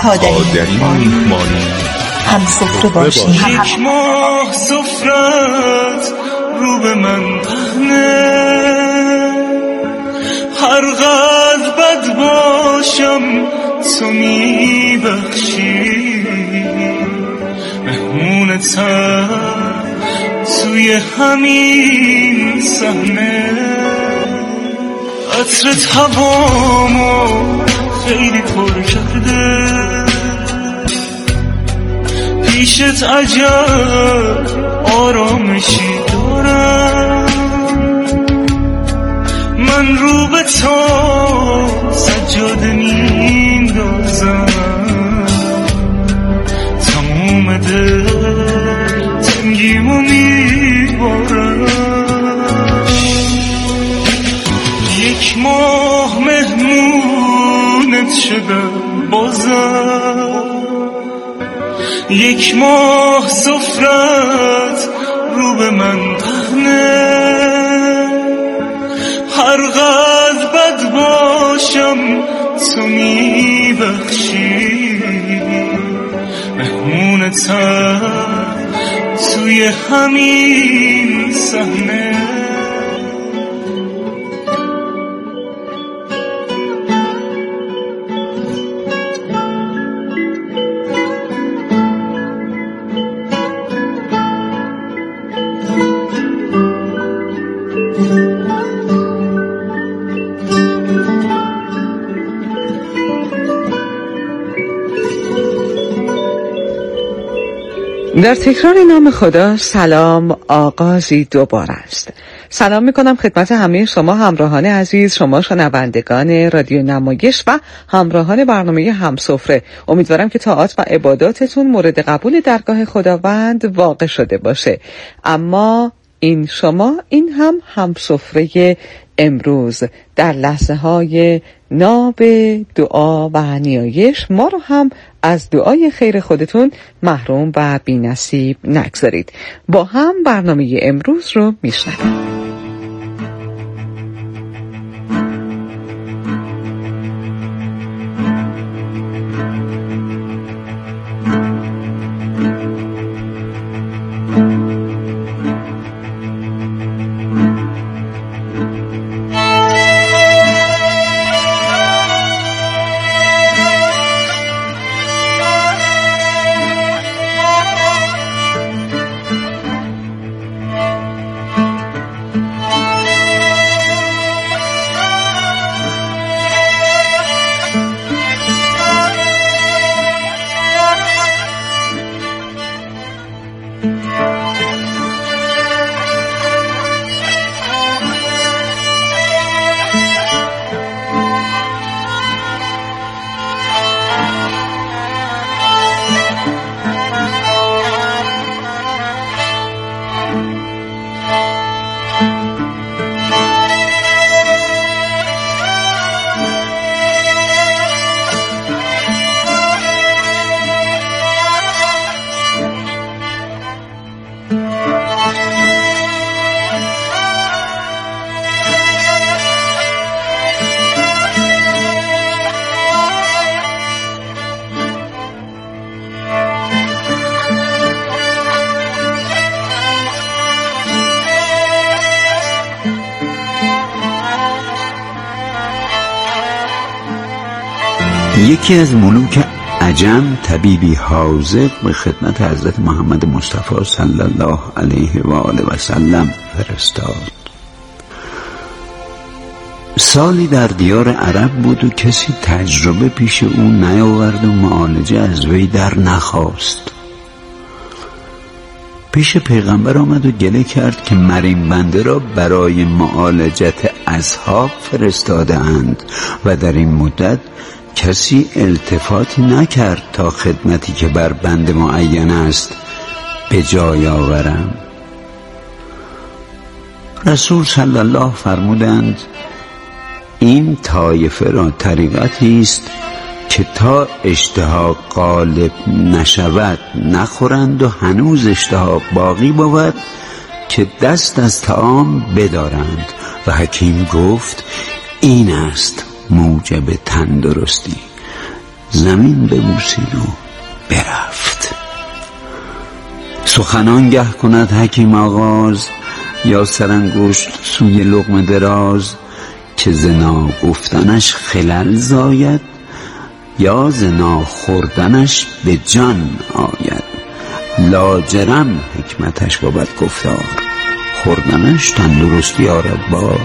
پادری میهمانی همسفره باشیم. یک ماه سفرت رو به من پهنه، هر قدر بد باشم تو میبخشی، مهمونتم توی همین صحنه. عطرت هوامو خیلی پر کرده، پیشت عجب آرامشی دارم، من رو به تو سجاده میندازم، تموم دل تنگیمو میبارم. یک ماه مهمونت شدم بازم، یک ماه سفرت رو به من پهنه، هر قدر بد باشم تو میبخشی، مهمونتم توی همین صحنه. در تکرار نام خدا، سلام آغازی دوباره است. سلام میکنم خدمت همه شما همراهان عزیز، شما شنوندگان رادیو نمایش و همراهان برنامه همسفره. امیدوارم که طاعات و عباداتتون مورد قبول درگاه خداوند واقع شده باشه. اما این شما، این هم همسفره امروز در لحظه های ناب دعا و نیایش ما رو هم از دعای خیر خودتون محروم و بی‌نصیب نگذارید. با هم برنامه امروز رو میشنویم. یکی از ملوک عجم، طبیبی حاذق، به خدمت حضرت محمد مصطفی صلی الله علیه و آله و سلم فرستاد. سالی در دیار عرب بود و کسی تجربه پیش او نیاورد و معالجه از وی در نخواست. پیش پیغمبر آمد و گله کرد که مریم بنده را برای معالجت اصحاب فرستاده اند و در این مدت کسی التفاتی نکرد تا خدمتی که بر بنده معین است به جای آورم. رسول صلی الله فرمودند این طایفه را طریقتی است که تا اشتها غالب نشود نخورند و هنوز اشتها باقی بود که دست از طعام بدارند. و حکیم گفت این است موجب تندرستی. زمین ببوسید و برفت. سخنان گه کند حکیم آغاز، یا سرانگشت سوی لقمه دراز، که زنا گفتنش خلل زاید، یا زنا خوردنش به جان آید. لاجرم حکمتش بود گفتار، خوردنش تندرستی آرد بار.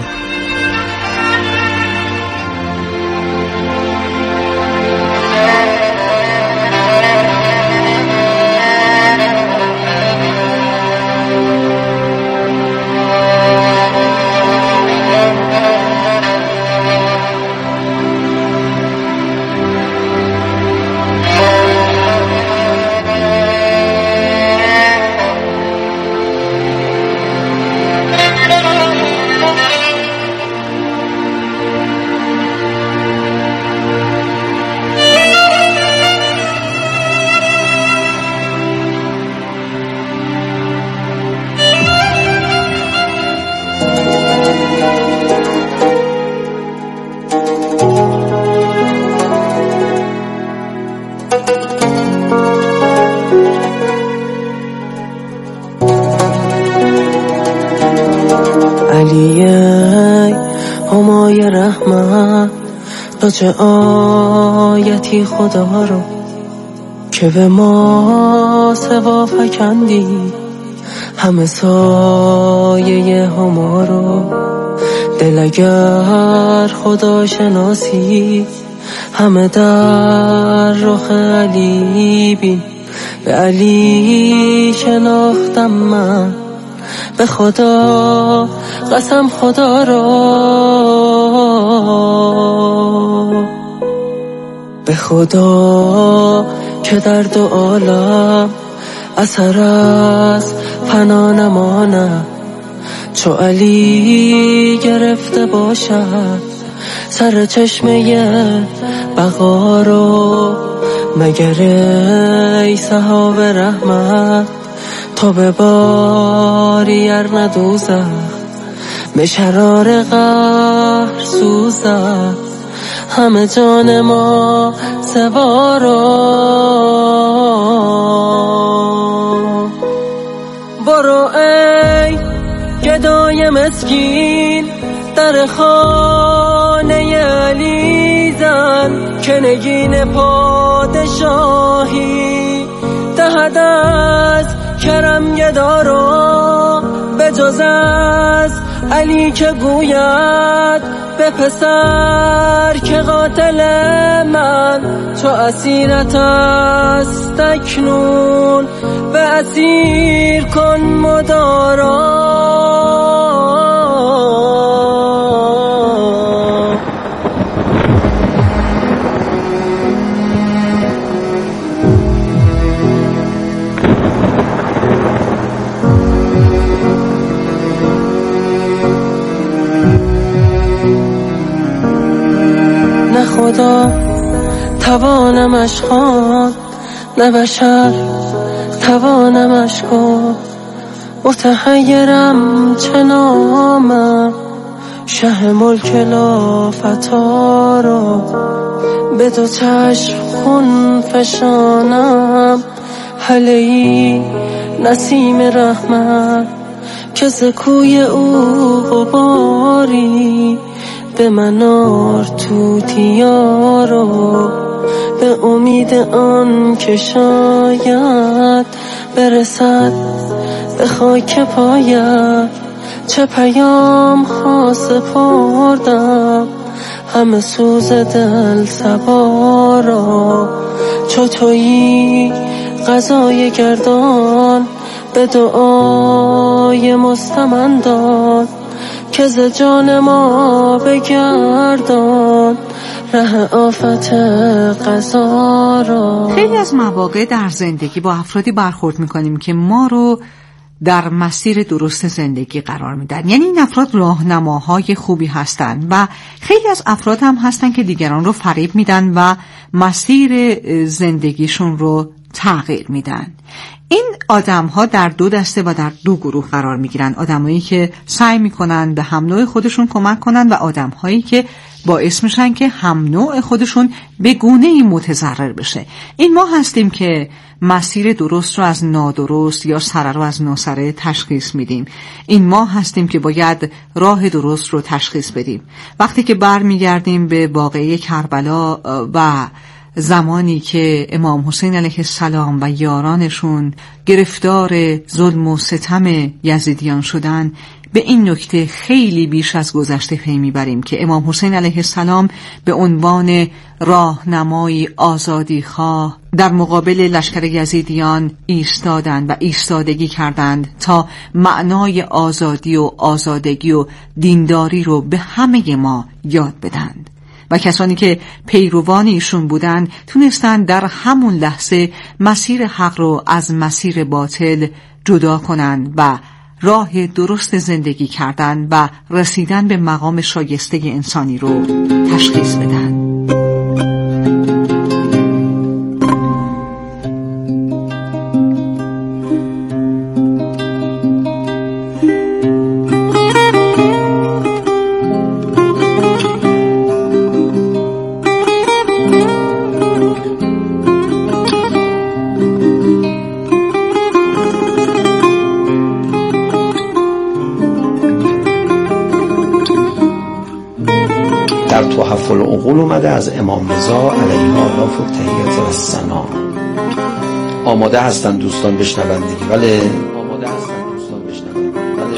علیه همای رحمت، تا چه آیتی خدا رو که به ما سوا فکندی، همه سایه هما رو. دل اگر خدا شناسی، همه در رخ علی بین. به علی شناختم من، به خدا قسم خدا را، به خدا که در دو عالم اثر از فنا نماند. چو علی گرفته باشد سر چشمه بقا رو، مگر ای صحاب رحمت تا به باری ندوزد، به شرار قهر سوزد همه جان ما سوارا. برو ای گدای مسکین، در خانه علی زن، که نگین پادشاهی دهد از کرم گدا رو. به جز از علی که گوید به پسر که قاتل من، چو اسیرت است اکنون به اسیر کن مدارا. نه خدا توانمش خواند، نه بشر توانمش گفت. متحیرم چه نامم، شه ملک لافتا رو. به دو چشم خون فشانم، هله ای نسیم رحمت، که ز کوی او غباری به منار توتیا رو. به امید آن که شاید برسد به خاک پایت، چه پیام خاص پردم همه سوز دل سوارا. چو تویی قضای گردان، به دعای مستمندان، که ز جان ما بگردان ره آفت قضا را. خیلی از مواقع در زندگی با افرادی برخورد میکنیم که ما رو در مسیر درست زندگی قرار میدن، یعنی این افراد راهنماهای خوبی هستند و خیلی از افراد هم هستن که دیگران رو فریب میدن و مسیر زندگیشون رو تغییر میدن. این آدم ها در دو دسته و در دو گروه قرار میگیرن: آدمایی که سعی میکنن به هم نوع خودشون کمک کنن و آدم هایی که باعث میشن که هم نوع خودشون به گونه‌ای متضرر بشه. این ما هستیم که مسیر درست رو از نادرست یا سره رو از ناسره تشخیص میدیم. این ما هستیم که باید راه درست رو تشخیص بدیم. وقتی که برمیگردیم به واقعه کربلا و زمانی که امام حسین علیه السلام و یارانشون گرفتار ظلم و ستم یزیدیان شدن، به این نکته خیلی بیش از گذشته پی میبریم که امام حسین علیه السلام به عنوان راهنمای آزادیخواه در مقابل لشکر یزیدیان ایستادند و ایستادگی کردند تا معنای آزادی و آزادگی و دینداری رو به همه ما یاد بدند. و کسانی که پیروان ایشون بودن تونستن در همون لحظه مسیر حق رو از مسیر باطل جدا کنن و راه درست زندگی کردن و رسیدن به مقام شایسته انسانی رو تشخیص بدن. در تحف العقول اومده از امام رضا علیه آلاف و تحییت و ثنا. آماده هستن دوستان بشنون دیگه؟ بله آماده هستن دوستان بشنون. بله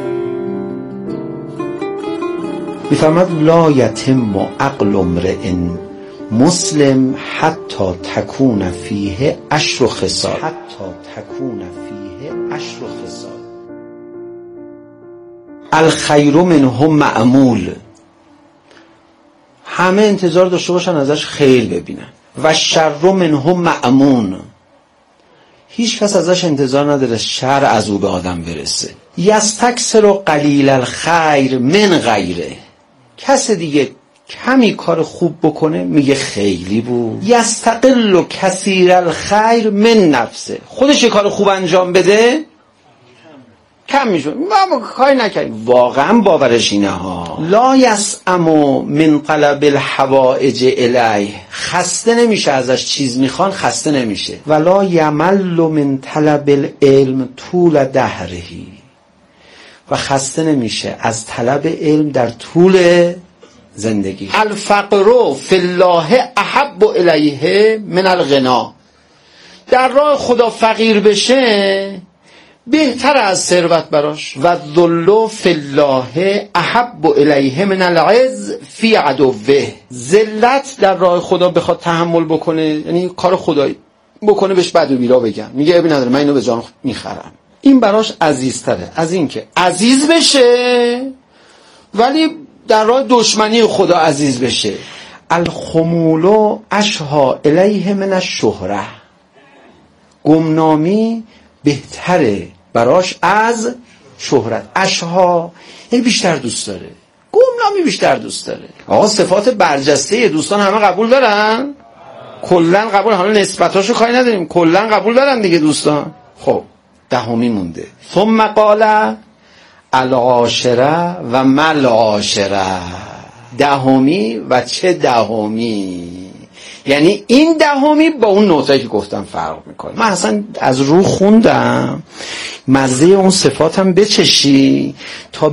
میفرماد لا یتم عقل امرئ مسلم حتی تکون فیه 10 خصال. الخیر منه معمول. همه انتظار داشته باشن ازش خیر ببینن. و شر منه مأمون. هیچ کس ازش انتظار نداره شر از او به آدم برسه. یستکثر قلیل الخیر من غیره. کس دیگه کمی کار خوب بکنه میگه خیلی بود. یستقل کثیر الخیر من نفسه. خودش یه کار خوب انجام بده کم میشه. ما کاری نکردیم. واقعا باورش اینه ها. لا یسأم من طلب الحوائج الیه. خسته نمیشه ازش چیز میخوان، خسته نمیشه. ولا یمل من طلب العلم طول دهرهی. و خسته نمیشه از طلب علم در طول زندگی. الفقر فی الله احب الیه من الغنا. در راه خدا فقیر بشه بهتر از ثروت براش. و الذل فی الله احب الیه من العز فی عدوه. ذلت در راه خدا بخواد تحمل بکنه، یعنی کار خدایی بکنه، بهش بد و بیرا بگن، میگه ابی نداره من اینو به جان میخرم. این براش عزیزتره از این که عزیز بشه ولی در راه دشمنی خدا عزیز بشه. الخمول اشها الیه من الشهره. گمنامی بهتره براش از شهرت. اشها یعنی بیشتر دوست داره، گمنامی بیشتر دوست داره. آقا صفات برجسته دوستان همه قبول دارن؟ کلن قبول، حالا نسبتاشو کاری نداریم، کلن قبول دارن دیگه دوستان. خب دهمی مونده. ثم قال العاشره و مل عاشره. دهمی و چه دهمی؟ یعنی این دهمی با اون نوتایی که گفتم فرق میکنه. من اصلا از رو خوندم مزه اون صفاتم بچشی تا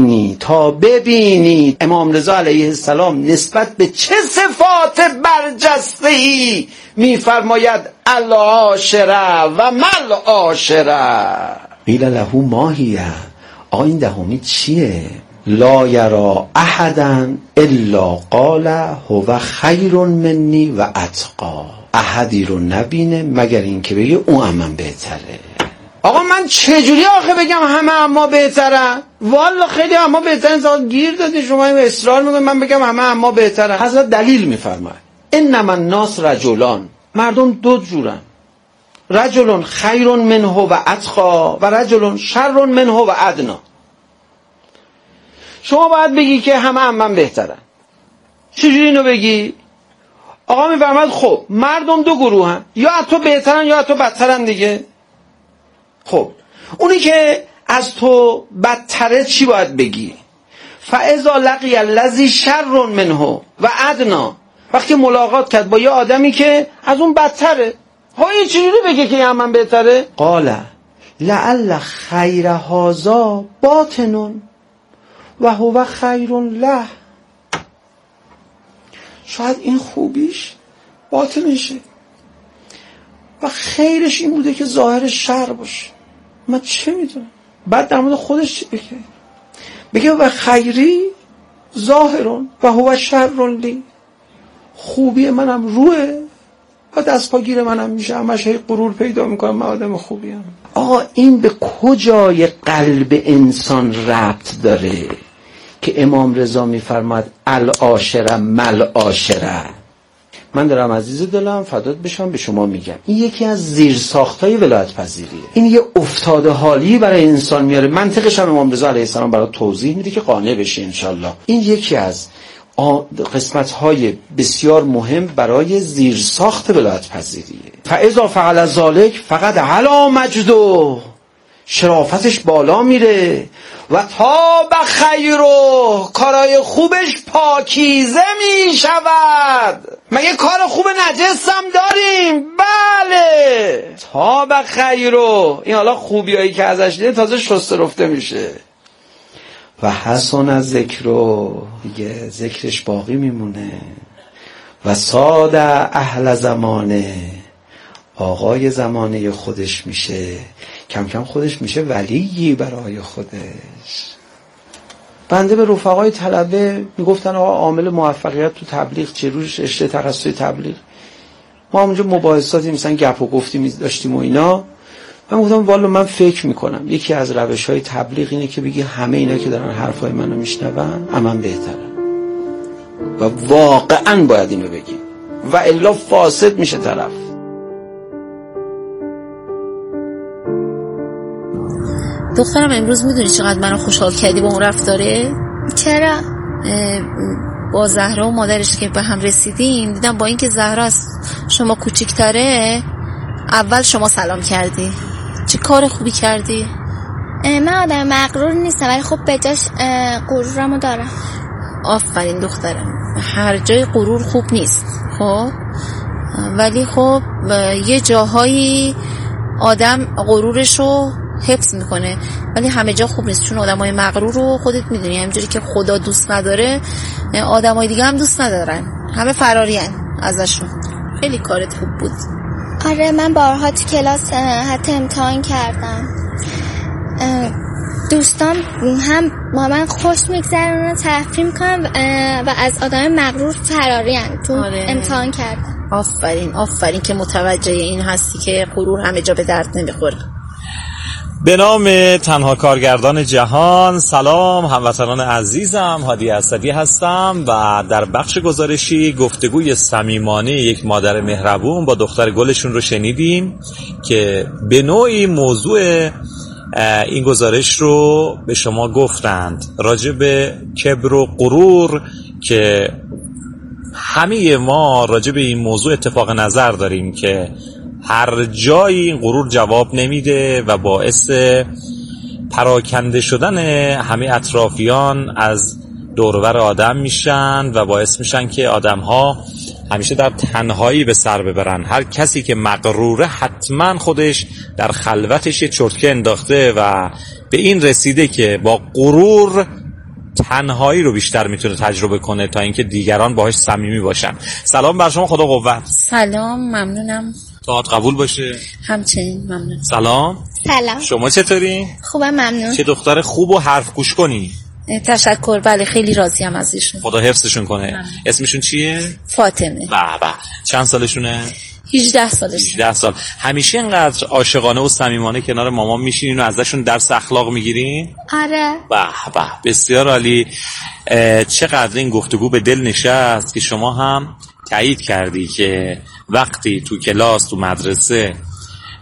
ببینی امام رضا علیه السلام نسبت به چه صفات برجسته‌ای میفرماید العاشره و مل عاشره. قیل له ما هی. این دهمی چیه؟ لا یرا احدا الا قال هو خیر منی و اتقا. احدی رو نبینه مگر این که بگه اون من بهتره. آقا من چجوری آخه بگم همه اما بهتره؟ والا خیلی اما بهتره. زاد گیر دادی شما این اصرار میکنید من بگم همه اما بهتره. حضرت دلیل میفرماید انما الناس رجلان. مردم دو جورن. رجل خیر منه و اتقا و رجل شر منه و ادنا. شما باید بگی که همه من بهترن. چجوری اینو بگی؟ آقا میفرماد خب مردم دو گروهن، یا از تو بهترن یا از تو بدترن دیگه. خب اونی که از تو بدتره چی باید بگی؟ فاذا لقی الذی شر منه و ادنا، وقتی ملاقات کرد با یه آدمی که از اون بدتره، های چجوری بگه که من بهتره؟ قال لعل خیر هذا باطن و هو خیر له، شاید این خوبیش باطنشه و خیرش این بوده که ظاهرش شر باشه، من چه میدونم. بعد در مورد خودش چی بگه و خیری ظاهرون و هو شر لی، خوبی منم روه و دست پاگیر منم میشه، همش هی غرور پیدا میکنم من آدم خوبیم. آقا این به کجای قلب انسان ربط داره که امام رضا میفرماد العاشره مل عاشره؟ من دارم عزیز دلم فدات بشم به شما میگم این یکی از زیرساختای ولایت پذیریه. این یه افتاده حالی برای انسان میاره، منطقش هم امام رضا علیه السلام برای توضیح میده که قانع بشی انشالله. این یکی از قسمت‌های بسیار مهم برای زیرساخت ولایت پذیریه. فاذا فعل ذلک فقط علی مجدو، شرافتش بالا میره و تاب خیرو، کارای خوبش پاکیزه میشود. مگه کار خوب نجس هم داریم؟ بله. تاب خیرو، این حالا خوبیایی که ازش دیده تازه شسته رفته میشه. و حسن از ذکرو، دیگه ذکرش باقی میمونه. و ساده اهل زمانه، آقای زمانه خودش میشه، کم کم خودش میشه ولیی برای خودش. بنده به رفقای طلبه میگفتن آقا عامل موفقیت تو تبلیغ چه؟ روش رشته تخصصی تبلیغ. ما همونجا مباحثاتی مثلا گپ و گفتی داشتیم و اینا. من گفتم والا من فکر میکنم یکی از روش‌های تبلیغ اینه که بگی همه اینا که دارن حرفای منو میشنون من بهترم، و واقعا باید اینو بگی و الا فاسد میشه طرف. دخترم امروز میدونی چقدر منو خوشحال کردی با اون رفتاره؟ چرا؟ با زهرا و مادرش که به هم رسیدیم دیدم با اینکه زهرا از شما کوچیک‌تره اول شما سلام کردی. چه کار خوبی کردی؟ من آدم مغرور نیستم ولی خب به جاش غرورمو دارم. آفرین دخترم، هر جای غرور خوب نیست خب، ولی خب یه جاهایی آدم غرورشو حفظ میکنه ولی همه جا خوب نیست، چون آدمای مغرور رو خودت میدونی همینجوری که خدا دوست نداره آدمای دیگه هم دوست ندارن، همه فرارین ازشون. خیلی کارت خوب بود. آره من بارها تو کلاس حتی امتحان کردم، دوستان هم با من خوش میگذرن و تفریح میکنن و از آدم مغرور فرارین تو امتحان کردم. آفرین که متوجه این هستی که غرور همه جا به درد نمیخوره. به نام تنها کارگردان جهان، سلام هموطنان عزیزم، هادی اسدی هستم و در بخش گزارشی گفتگوی صمیمانه یک مادر مهربون با دختر گلشون رو شنیدیم که به نوعی موضوع این گزارش رو به شما گفتند راجع به کبر و غرور که همه ما راجع به این موضوع اتفاق نظر داریم که هر جایی این غرور جواب نمیده و باعث پراکنده شدن همه اطرافیان از دورور آدم میشن و باعث میشن که آدم‌ها همیشه در تنهایی به سر ببرن. هر کسی که مغروره حتما خودش در خلوتش یه چرتکه انداخته و به این رسیده که با غرور تنهایی رو بیشتر میتونه تجربه کنه تا اینکه دیگران باهاش صمیمی باشن. سلام بر شما، خدا قوت. سلام، ممنونم. دعات قبول باشه. همچنین ممنون. سلام. شما چطوری؟ خوبم ممنون. چه دختر خوب و حرف گوش کنی. تشکر، بله خیلی راضیم از ایشون. خدا حفظشون کنه. اسمشون چیه؟ فاطمه. به. چند سالشونه؟ 18 سالشه. 18 سال. همیشه اینقدر عاشقانه و صمیمانه کنار مامان میشینین و ازشون درس اخلاق میگیرین؟ آره. به بسیار عالی. چقدر این گفتگو به دل نشست که شما هم تایید کردی که وقتی تو کلاس تو مدرسه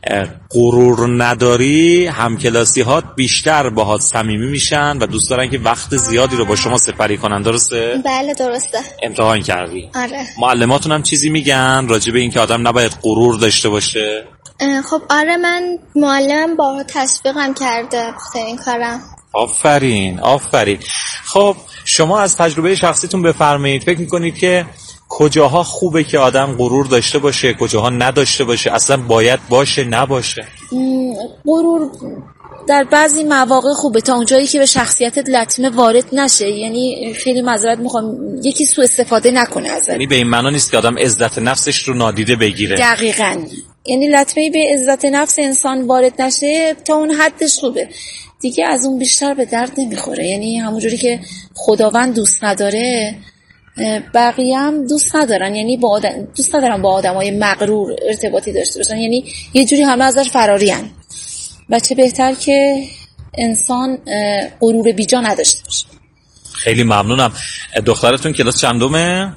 غرور نداری همکلاسی هات بیشتر باهات صمیمی میشن و دوست دارن که وقت زیادی رو با شما سپری کنن. درسته؟ بله درسته. امتحان کردی؟ آره. معلماتون هم چیزی میگن راجع به این که آدم نباید غرور داشته باشه؟ خب آره، من معلمم با تشویقم کرده به این کارم. آفرین. خب شما از تجربه شخصیتون بفرمایید، فکر میکنید که کجاها خوبه که آدم غرور داشته باشه، کجاها نداشته باشه، اصلا باید باشه نباشه؟ غرور در بعضی مواقع خوبه تا اونجایی که به شخصیتت لطمه وارد نشه. یعنی خیلی معذرت میخوام، یکی سوء استفاده نکنه ازت. یعنی به این معنا نیست که آدم عزت نفسش رو نادیده بگیره. دقیقاً. یعنی لطمه به عزت نفس انسان وارد نشه تا اون حدش خوبه، دیگه از اون بیشتر به درد نمیخوره. یعنی همونجوری که خداوند دوست نداره بقیه هم دوست ندارن. یعنی دوست ندارن با آدمای مغرور ارتباطی داشته باشن، یعنی یه جوری همه ازش فرارین. و چه بهتر که انسان غرور بیجا نداشته باشه. خیلی ممنونم. دخترتون کلاس چندمه؟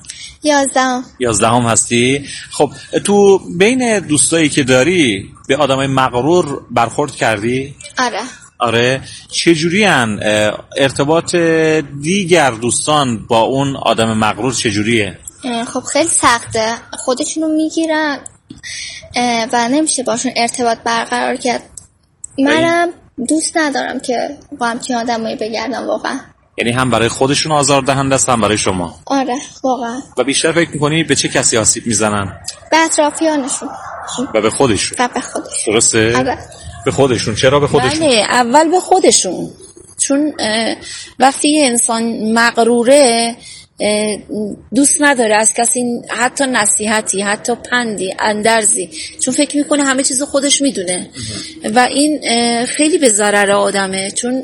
11 هستی؟ خب تو بین دوستایی که داری به آدمای مغرور برخورد کردی؟ آره. چجوری هن؟ ارتباط دیگر دوستان با اون آدم مغرور چجوریه؟ خب خیلی سخته، خودشونو میگیرن و نمیشه باشون ارتباط برقرار کرد. منم دوست ندارم که با همچین آدمایی بگردم واقعا. یعنی هم برای خودشون آزاردهنده است هم برای شما؟ آره واقعا. و بیشتر فکر میکنی به چه کسی آسیب میزنن؟ به اطرافیانشون و به خودشون؟ درسته؟ آره. به خودشون. چرا به خودشون؟ بله اول به خودشون، چون وقتی انسان مغروره دوست نداره از کسی حتی نصیحتی، حتی پندی، اندرزی، چون فکر میکنه همه چیز خودش میدونه و این خیلی به ضرر آدمه. چون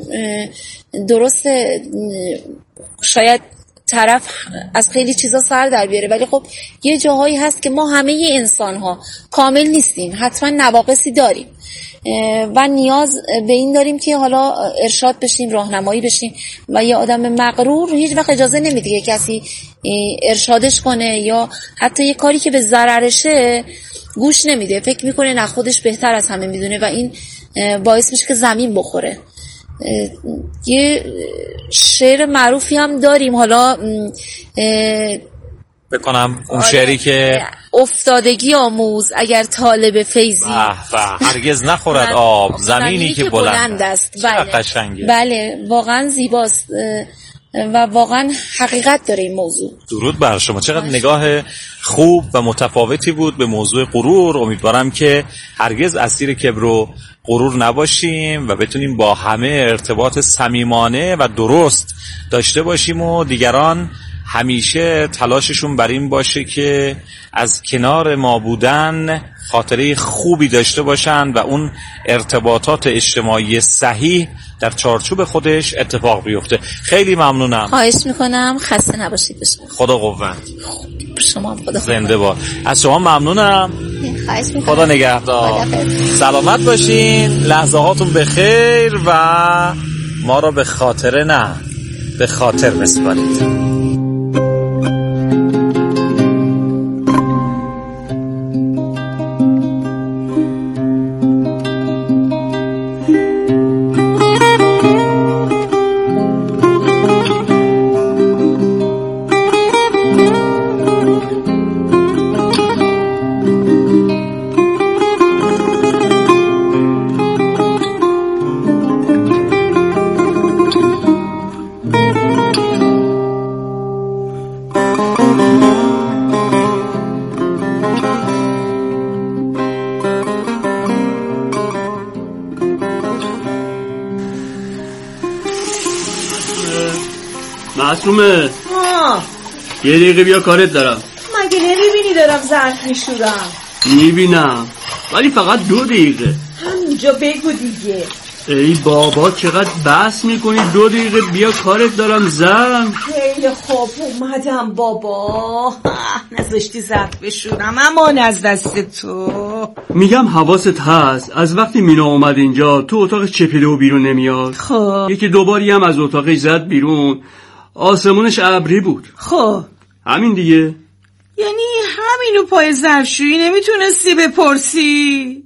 درسته شاید طرف از خیلی چیزا سر در بیاره، ولی خب یه جاهایی هست که ما همه انسان ها کامل نیستیم، حتما نواقصی داریم و نیاز به این داریم که حالا ارشاد بشیم، راهنمایی بشیم. و یه آدم مغرور هیچ وقت اجازه نمیده که کسی ارشادش کنه یا حتی یه کاری که به ضررشه گوش نمیده، فکر میکنه نه خودش بهتر از همه میدونه و این باعث میشه که زمین بخوره. یه شعر معروفی هم داریم، حالا بکنم اون شعری که افتادگی آموز اگر طالب فیضی هرگز نخورد آب زمینی که بلند است. بله واقعا زیباست و واقعا حقیقت داره این موضوع. درود بر شما. چقدر نگاه خوب و متفاوتی بود به موضوع غرور. امیدوارم که هرگز اسیر کبر و غرور نباشیم و بتونیم با همه ارتباط صمیمانه و درست داشته باشیم و دیگران همیشه تلاششون بر این باشه که از کنار ما بودن خاطره خوبی داشته باشن و اون ارتباطات اجتماعی صحیح در چارچوب خودش اتفاق بیفته. خیلی ممنونم. خواهش میکنم. خسته نباشید. خدا قوت. شما خدا زنده باد. از شما ممنونم. خواهش میکنم. خدا نگهدار. سلامت باشین. لحظه هاتون بخیر و ما را به خاطره نه به خاطر بسپارید. معصومه یه دقیقه بیا کارت دارم. مگه نمیبینی دارم ظرف میشورم؟ میبینم ولی فقط 2 دقیقه. همینجا بگو دیگه. ای بابا چقدر بحث میکنی؟ 2 دقیقه بیا کارت دارم زن. خیلی خوب اومدم بابا. نذاشتی ظرف بشورم امان از دست تو. میگم حواست هست از وقتی مینا اومد اینجا تو اتاق چپیده و بیرون نمیاد؟ خب یکی 2 باری هم از اتاقش زد بیرون، آسمونش ابری بود. خب همین دیگه. یعنی همینو پای ظرفشویی نمیتونستی بپرسی؟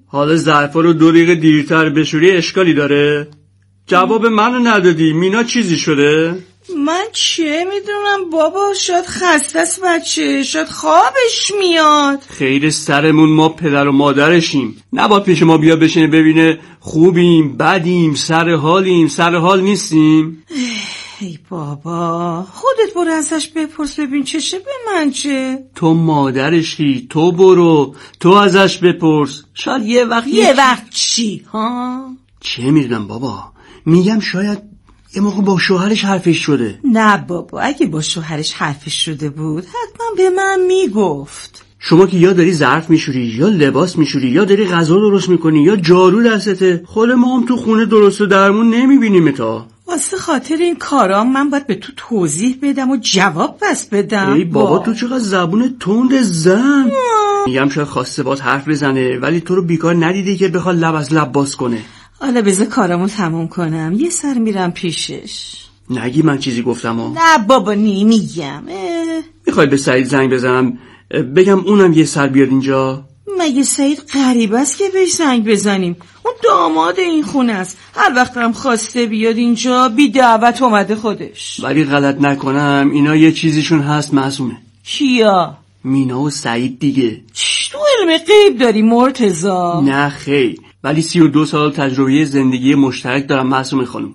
حالا ظرفا رو 2 دقیقه دیرتر بشوری اشکالی داره؟ جواب منو ندادی. مینا چیزی شده؟ من چه میدونم بابا، شاید خسته است بچه، شاید خوابش میاد. خیر سرمون، ما پدر و مادرشیم. نباید پیش ما بیا بشینه ببینه خوبیم بدیم سر حال نیستیم. ای بابا، خودت برو ازش بپرس ببین چشه به من چه. تو مادرشی، تو برو تو ازش بپرس. شاید یه وقت چی ها؟ چه میدونم بابا، میگم شاید یه موقع با شوهرش حرفش شده. نه بابا، اگه با شوهرش حرفش شده بود حتما به من میگفت. شما که یا داری ظرف میشوری یا لباس میشوری یا داری غذا درست میکنی یا جارو دستته. خود ما هم تو خونه درست و درمون نمیبینیم تا. واسه خاطر این کارام من باید به تو توضیح بدم و جواب بس بدم. ای بابا تو چقدر زبون تند زن. میگم شاید خواسته باز حرف بزنه ولی تو رو بیکار ندیده که بخواد لب از لب باز کنه. حالا بذار کارامو تموم کنم یه سر میرم پیشش. نگی من چیزی گفتم ها؟ نه بابا میگم. میخوای به سعید زنگ بزنم بگم اونم یه سر بیاد اینجا؟ مگه سعید غریبه است که بهش زنگ بزنیم؟ اون داماد این خونه است، هر وقت هم خواسته بیاد اینجا بی دعوت اومده خودش. ولی غلط نکنم اینا یه چیزیشون هست معصومه. کیا؟ مینا و سعید دیگه. تو علم غیب داری مرتضی؟ نه خیر، ولی 32 سال تجربه زندگی مشترک دارم معصومه خانم.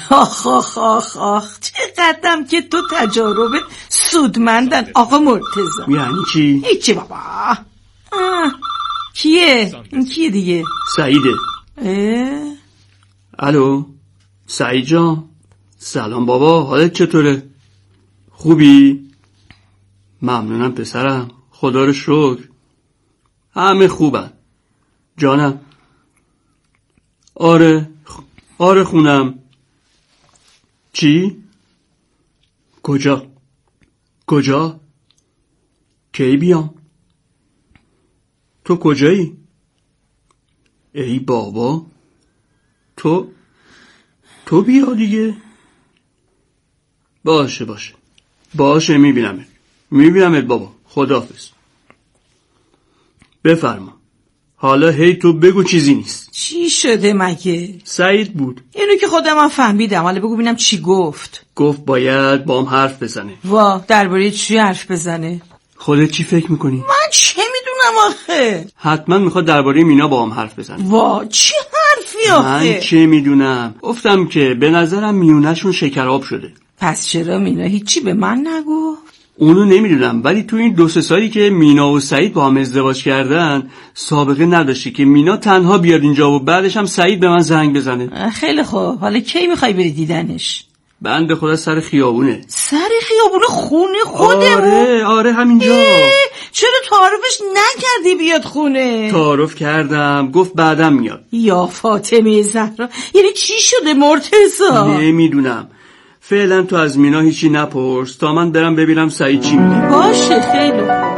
آخ چقدرم که تو تجاربت سودمندن آقا مرتضی. یعنی چی؟ هیچی بابا. کیه؟ این کیه دیگه؟ سعیده. الو سعید جان، سلام بابا، حالت چطوره؟ خوبی؟ ممنونم پسرم، خدا رو شکر همه خوبن. جانم آره خونم. چی؟ کجا؟ کی بیام؟ تو کجایی؟ ای بابا تو بیا دیگه. باشه میبینمت بابا، خداحافظ. بفرما. حالا هی تو بگو چیزی نیست. چی شده مگه؟ سعید بود. اینو که خودم هم فهمیدم، حالا بگو ببینم چی گفت. گفت باید با هم حرف بزنه. وا، درباره چی حرف بزنه؟ خودت چی فکر میکنی؟ من چه میدونم آخه. حتما میخواد درباره مینا با هم حرف بزنه. وا، چی حرفی آخه؟ من چه میدونم، گفتم که به نظرم میونشون شکراب شده. پس چرا مینا هیچی به من نگفت؟ اونو نمیدونم، ولی تو این 2-3 سالی که مینا و سعید با هم ازدواج کردن سابقه نداشتی که مینا تنها بیاد اینجا و بعدش هم سعید به من زنگ بزنه. خیلی خوب، حالا کی میخوای بری دیدنش؟ بنده خدا سر خیابونه. سر خیابونه خونه خودمون؟ آره همینجا. چرا تعارفش نکردی بیاد خونه؟ تعارف کردم، گفت بعدم میاد. یا فاطمه زهرا، یعنی چی شده مرتضی؟ نمیدونم، فعلا تو از مینا هیچی نپرس تا من برم ببینم سعید چی میگه. باشه خیلی خوب.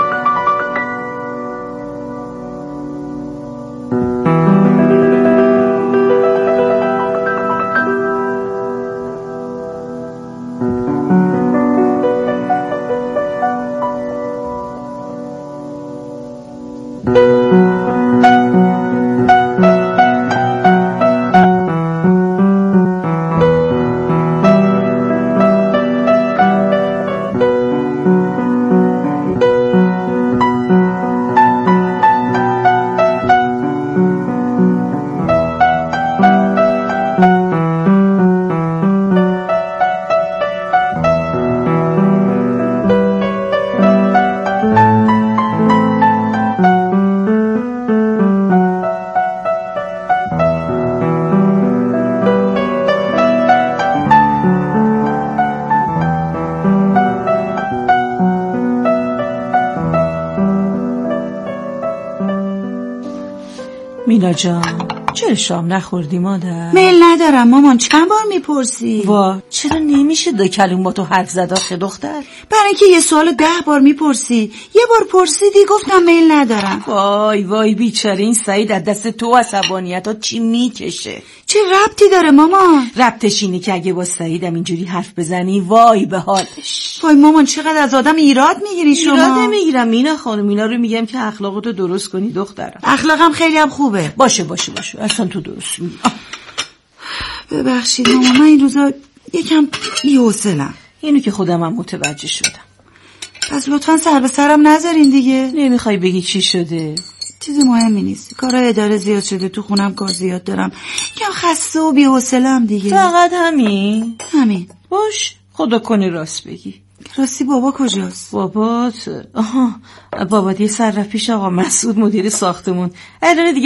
مینا جان چرا شام نخوردی مادر؟ میل ندارم مامان، چند بار میپرسی؟ وا چرا نمیشه 2 کلمه با تو حرف زد آخه دختر؟ برای اینکه یه سوالو 10 بار میپرسی. یه بار پرسیدی گفتم میل ندارم. وای وای بیچاره این سعید از دست تو عصبانیت‌ها چی میکشه. چه ربطی داره مامان؟ ربطش اینه که اگه با سعیدم اینجوری حرف بزنی وای به حالش. وای مامان چقدر از آدم ایراد میگیری شما. ایراد نمیگیرم مینا خانم، اینا رو میگم که اخلاقتو درست کنی دخترم. اخلاقم خیلی هم خوبه. باشه اصلا تو درست میگی. ببخشید مامان، من این روزا یکم بی‌حوصله‌ام. اینو که خودم هم متوجه شدم. پس لطفا سر به سرم نذارین دیگه. نمیخوای بگی چی شده؟ چیزی مهمی نیست. کارهای اداره زیاد شده، تو خونم کار زیاد دارم، یکم خسته و بی‌حوصله‌ام دیگه. فقط همین؟ همین. باش خدا کنه راست بگی. راستی بابا کجاست؟ بابات یه سر رفت پیش آقا مسعود مدیر ساختمون. الان دیگه